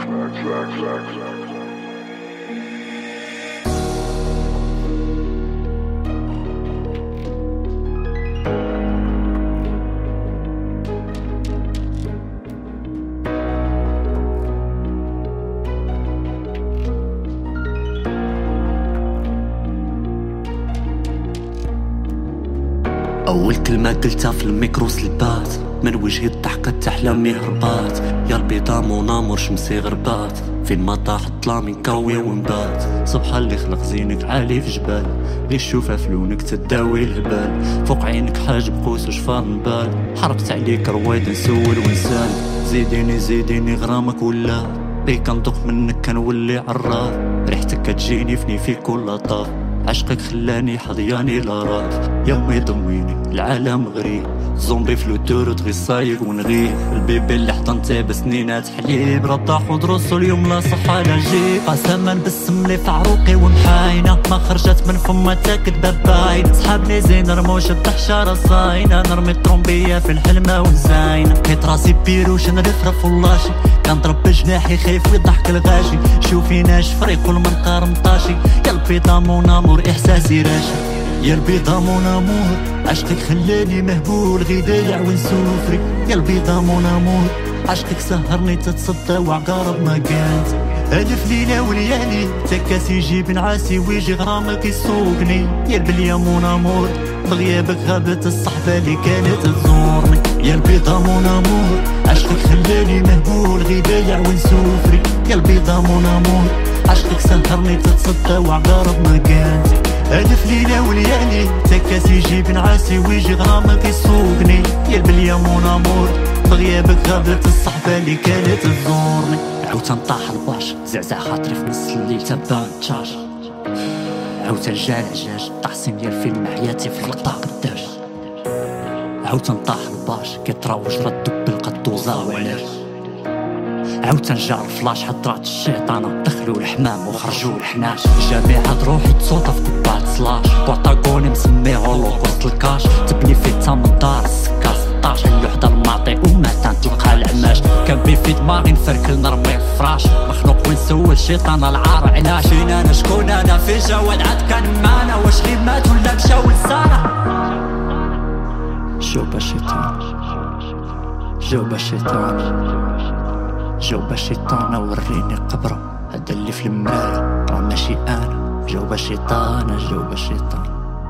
أول كلمة قلتها في الميكرو سلبات من وجهي ضحكت أحلامي هربات. يا البيضا مون امور شمسي غربات فين ما طاح الظلام نكوي ونبات. سبحان اللي خلق زينك عالي في جبال لي تشوفها في لونك تداوي الهبال. فوق عينك حاجب قوس وشفار نبال حرقت عليك رويد نسول ونسال. زيديني زيديني غرامك ولا بي كنطق منك كنولي عراب. ريحتك كتجيني فني في كل طاف عشقك خلاني حضياني لراف. يمي ضميني العالم غريب زومبي فلوتور وتغي صايق ونغيب. البيبي اللي حضنته بسنينات حليب رطاح ودروسو اليوم لا صحة لا جيب. قسما بالسم لي في عروقي ومحاينة ما خرجت من فمتها كدبة باين. صحابني زين رموش الضحشة صاينة نرمي الطرومبية في الحلمة والزاينة. لقيت راسي بيروش نرفرف واللاشي كنضرب بجناحي خايف ويضحك الغاشي. شوفينا فريق والمنقار مطاشي. يا البيضا مون امور احساسي راشي. يا البيضا مون امور عشقك خلاني مهبول غدايع ونسوفري. يا البيضا مون امور عشقك سهرني تتصدى وعقارب ما كانت. ألف ليلة وليالي تكاس يجيب نعاسي ويجي غرامك يسوقني. يا البليا مون امور بغيابك غابت الصحبة اللي كانت تزورني. يا البيضا مون امور عشقك خلاني مهبول غدايع ونسوفري. يا البيضا مون امور عشقك سهرني تتصدى وعقارب ما كانت. ألف ليلة وليالي تكاس يجيب نعاسي ويجي غرامك يسوقني. يا البليا مون امور بغيابك غابت الصحبة اللي كانت تزورني. عاوتا نطاح الباش زعزع خاطري في نص الليل تبان تشاش. عاوتا رجع العجاج طحسين ديال فيلم حياتي في اللقطة قداش. عاوتا نطاح الباش كيتراوج ردو بالقدوزة وعلاش. عاوتا نجا الفلاش حضرات الشيطانة دخلوا الحمام وخرجوا الحناش. جامعة روحي تصوت في كبات سلاش بوطاغوني مسميه هولوكوست الكاش. تبني في تامن دار السكا 16 اللوحدة المعطي ومعتان تلقى العماش. كان بي في دماغي نفركل نرمي الفراش مخنوق ونسول الشيطان العار علاش. فين انا شكون انا في جواد عاد كان معانا واش غير مات ولا مشاو لسارة. جوب الشيطان جوب الشيطان جوب الشيطان وريني قبره هذا اللي في المراية راه ماشي انا. جوب الشيطان جوب الشيطان.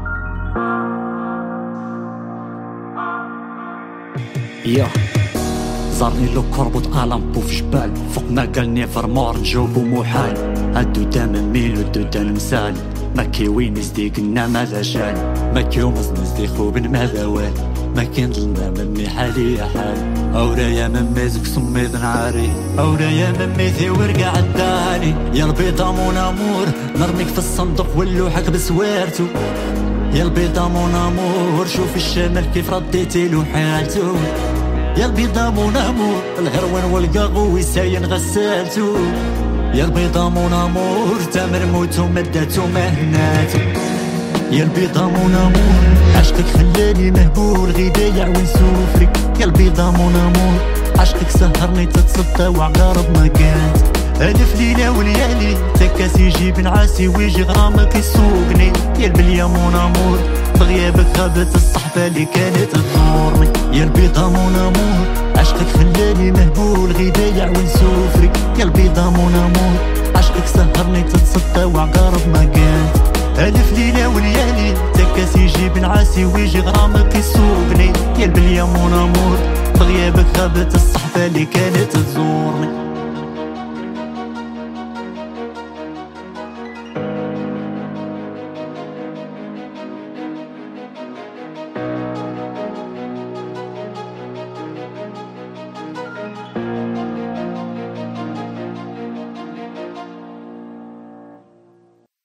يا زارني لو كربط ألمبو في جبال فوق ما قال نيفر مور نجاوبو محال. هادو دام ميل ودو دان مسالي ما كيوين يزديقنا ماذا جال. ما كيومز نزديخو بن ماذا وال ما كاين ظلمة ممي حالي يا حالي. أورا يا ممي زك سميت نعاري أورا يا ممي ذي ورقع عداني. يا البيضا مون امور نرميك في الصندوق واللوحك بسوارتو. يا البيضا مون امور شوف الشمال كيف رديتي له حالتو. يا البيضا مون امور الهروان والقاغو يساين غسالتو. يا البيضا مون امور تامر موتو مداتو مهناتو. يا البيضا مون امور عشقك خلاني مهبول غدايع ونسوفري. يا البيضا مون امور عشقك سهرني تتصدى وعقارب ما كانت. ألف ليلة وليالي تكاس يجيب نعاسي ويجي غرامك يسوقني. يا البليا مون امور بغيابك غابت الصحبة اللي كانت تزورني. يا البيضا مون امور عشقك خلاني مهبول غدايع ونسوفري. يا البيضا مون امور عشقك سهرني تتصدى وعقارب ما كانت. ألف ليلة وليالي تكاس يجيب نعاسي ويجي غرامك يسوقني. يا البليا مون امور بغيابك غابت الصحبة اللي كانت